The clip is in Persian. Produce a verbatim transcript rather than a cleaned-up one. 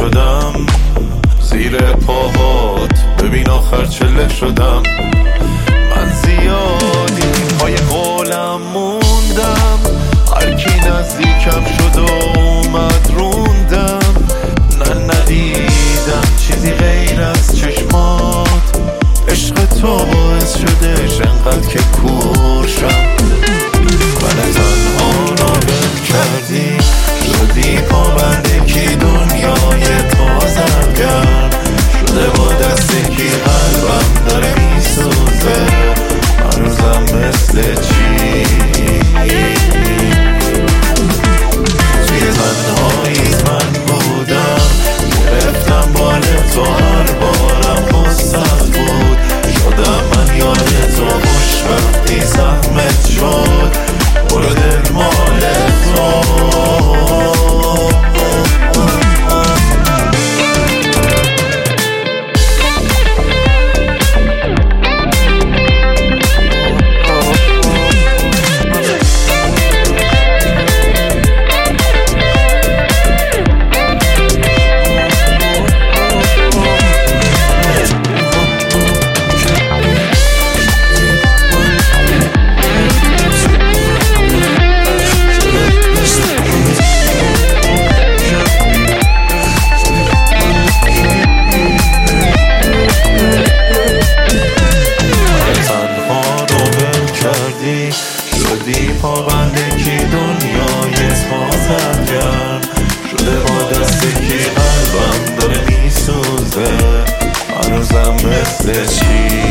شدم زیر پاهات، ببین آخر چله شدم. من زیادی پای قولم موندم، هرکی نزدیکم شد و اومد روندم. نه ندیدم چیزی غیر از چشمات، عشق تو باعث شدش انقدر که کورشم. من تنها رو بل کردی، شدی پابند کی دنیای تازرگرم شده، با دست کی قلبم داره میسوزه هنوزم مثل چی. توی تنهاییت من بودم، گرفتم بال تو هر بارم قصت بود. شدم من یاد تو خوشبختی زحمت شد، برو دل مال تو. شدی پابند کی دنیای تازرگرم شده، با دست کی قلبم داره میسوزه هنوزم مثل چی.